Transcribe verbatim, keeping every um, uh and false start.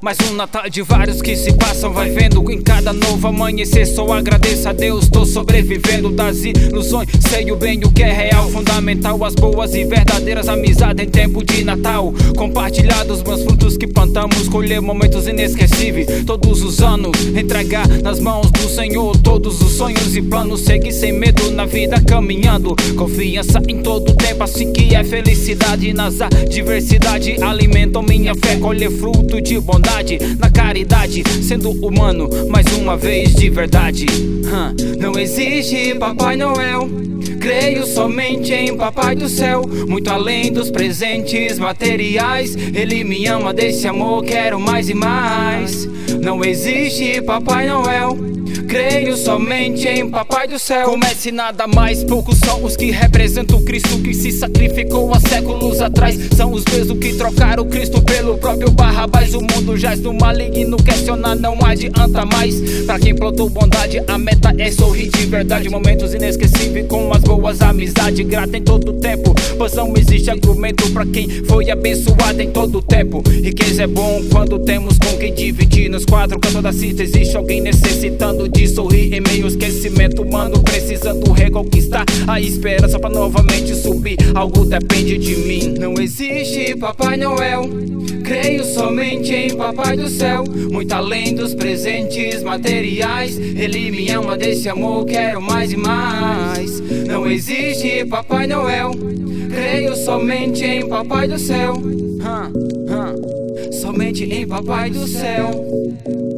Mais um Natal de vários que se passam, vai vendo. Em cada novo amanhecer só agradeço a Deus. Tô sobrevivendo das ilusões, sei o bem, o que é real, fundamental. As boas e verdadeiras amizades em tempo de Natal. Compartilhar dos meus frutos que plantamos, colher momentos inesquecíveis todos os anos. Entregar nas mãos do Senhor todos os sonhos e planos. Seguir sem medo na vida caminhando. Confiança em todo o tempo, assim que é felicidade. Nas adversidades alimentam minha fé. Colher fruto de bondade na caridade, sendo humano mais uma vez de verdade. Huh. Não existe Papai Noel, creio somente em Papai do Céu. Muito além dos presentes materiais, Ele me ama, desse amor quero mais e mais. Não existe Papai Noel, creio somente em Papai do Céu. Comece nada mais, poucos são os que representam o Cristo que se sacrificou há séculos atrás. São os mesmos que trocaram o Cristo pelo próprio Barrabás. O mundo jaz no maligno, questionar não adianta mais. Pra quem plantou bondade, a meta é sorrir de verdade. Momentos inesquecíveis com as boas amizades. Grata em todo tempo, pois não existe argumento pra quem foi abençoado em todo tempo. Riqueza é bom quando temos com quem dividir. Nos quatro cantos da cita existe alguém necessitando de sorrir em meio ao esquecimento humano, precisando reconquistar a esperança pra novamente subir. Algo depende de mim. Não existe Papai Noel, creio somente em Papai do Céu. Muito além dos presentes materiais, Ele me ama, desse amor quero mais e mais. Não existe Papai Noel, creio somente em Papai do Céu. huh, huh. Somente em Papai do Céu.